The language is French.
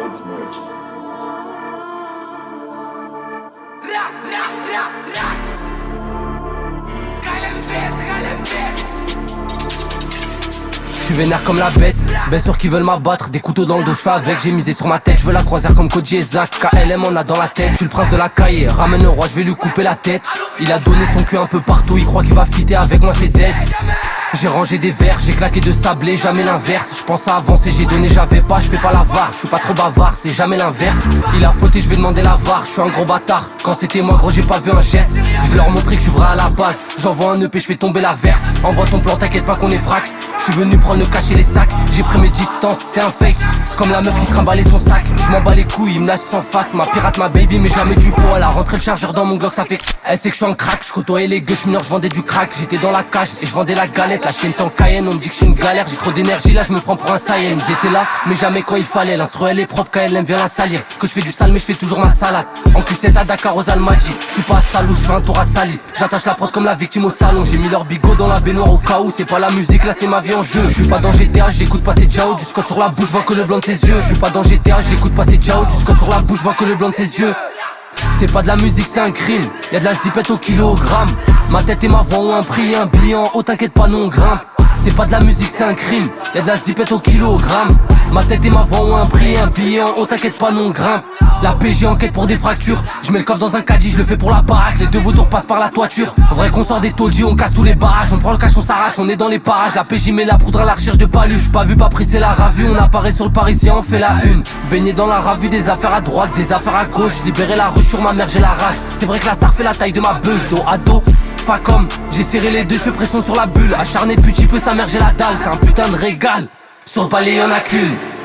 Je suis vénère comme la bête, bien sûr qu'ils veulent m'abattre. Des couteaux dans le dos, je fais avec, j'ai misé sur ma tête. Je veux la croisière comme Koji et Zach. KLM on a dans la tête, je suis le prince de la caille. Ramène le roi, je vais lui couper la tête. Il a donné son cul un peu partout, il croit qu'il va fitter avec moi, c'est dead. J'ai rangé des verres, j'ai claqué de sablé, jamais l'inverse. Je pense à avancer, j'ai donné, j'avais pas, je fais pas l'avare. Je suis pas trop bavard, c'est jamais l'inverse. Il a fauté, je vais demander la VAR. Je suis un gros bâtard, quand c'était moi gros j'ai pas vu un geste. Je vais leur montrer que je suis vrai à la base. J'envoie un EP, je fais tomber la verse. Envoie ton plan, t'inquiète pas qu'on est frac. Je suis venu prendre le cash et les sacs. J'ai pris mes distances, c'est un fake. Comme la meuf qui trimballait son sac. Je m'en bats les couilles, il me laisse sans face. Ma pirate, ma baby, mais jamais du faux. Elle a rentré le chargeur dans mon Glock, ça fait. Elle sait que je suis en crack. Je côtoyais les gueux, je vendais du crack. J'étais dans la cage et je vendais la galette. La chienne en Cayenne, on me dit que je suis une galère. J'ai trop d'énergie, là je me prends pour un Saiyan. Ils étaient là, mais jamais quand il fallait. L'instru elle est propre, KLM vient la salir. Que je fais du sale, mais je fais toujours ma salade. En Q7 à Dakar aux Almadies. Je suis pas à Salou, je fais un tour à Sali. J'attache la prod comme la victime au salon. J'ai mis leur bigot dans la baignoire au cas où. C'est pas la musique, là c'est ma vie en jeu. Je suis pas dans GTA, j'écoute pas ces Jao. Du scotch sur la bouche, vois que le blanc de ses yeux. Je suis pas dans GTA, j'écoute pas ces Jao. Du scotch sur la bouche, vois que le blanc de ses yeux. C'est pas de la musique, c'est un crime. Y'a de la zipette au kilogramme. Ma tête et ma voix ont un prix, un billet en haut, t'inquiète pas, non, grimpe. C'est pas de la musique, c'est un crime. Y'a de la zipette au kilogramme. Ma tête et ma voix ont un prix, un billet en haut, t'inquiète pas, non, grimpe. La PJ enquête pour des fractures. Je mets le coffre dans un caddie, je le fais pour la baraque. Les deux vautours passent par la toiture. Vrai qu'on sort des taudis, on casse tous les barrages. On prend le cash, on s'arrache, on est dans les parages. La PJ met la poudre à la recherche de paluche. Pas vu, pas pris, c'est la ravue. On apparaît sur le Parisien, on fait la une. Baigné dans la ravue, des affaires à droite, des affaires à gauche. Libérer la rue sur ma mère, j'ai la rage. C'est vrai que la star fait la taille de ma beuge. Dos à dos, Facom, j'ai serré les deux, je fais pression sur la bulle. Acharné depuis petit peu, sa mère, j'ai la dalle. C'est un putain de régal. Sur le palais, y'en a qu'une.